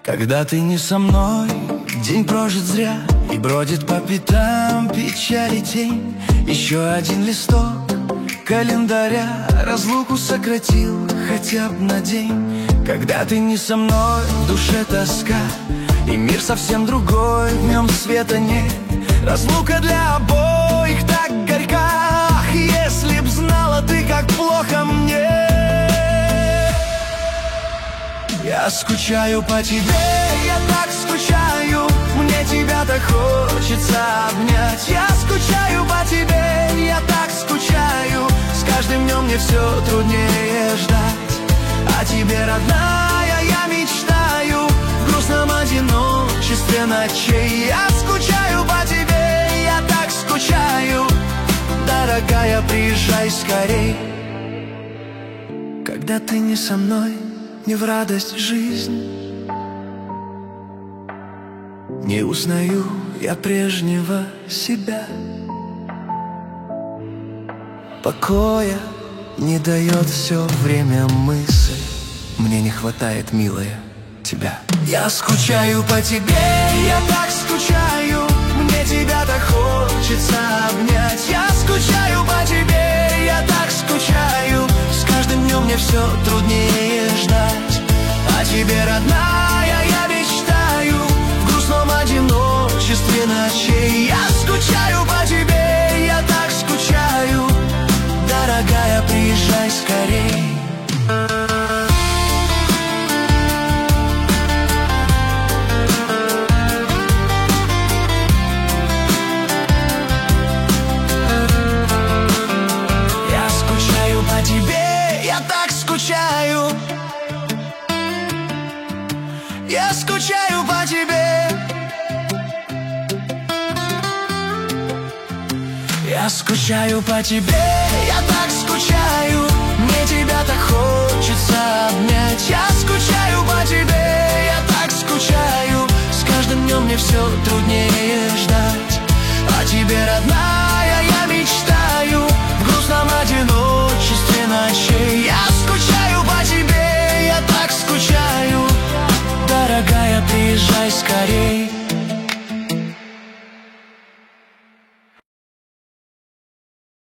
Когда ты не со мной, день прожит зря, и бродит по пятам печали тень. Еще один листок календаря разлуку сократил хотя бы на день. Когда ты не со мной, в душе тоска, и мир совсем другой, в нем света нет. Разлука для обоих так горька. Ах, если б знала ты, как плохо мне. Я скучаю по тебе, я так скучаю, мне тебя так хочется обнять. Я скучаю по тебе, я так скучаю, с каждым днем мне все труднее ждать. О тебе, родная, я мечтаю в грустном одиночестве ночей. Я скучаю по тебе, я так скучаю, дорогая, приезжай скорей. Когда ты не со мной, не в радость жизнь, не узнаю я прежнего себя. Покоя не дает все время мысль, мне не хватает, милая, тебя. Я скучаю по тебе, я так скучаю, мне тебя так хочется обнять. Я скучаю по тебе, я так скучаю, с каждым днем мне все труднее ждать. О тебе, родная, я мечтаю в грустном одиночестве ночей. Я скучаю по тебе, я так скучаю, дорогая, приезжай скорей. Я скучаю по тебе, я так скучаю, я скучаю по тебе. Я скучаю по тебе, я так скучаю, мне тебя так хочется обнять. Я скучаю по тебе, я так скучаю, с каждым днем мне все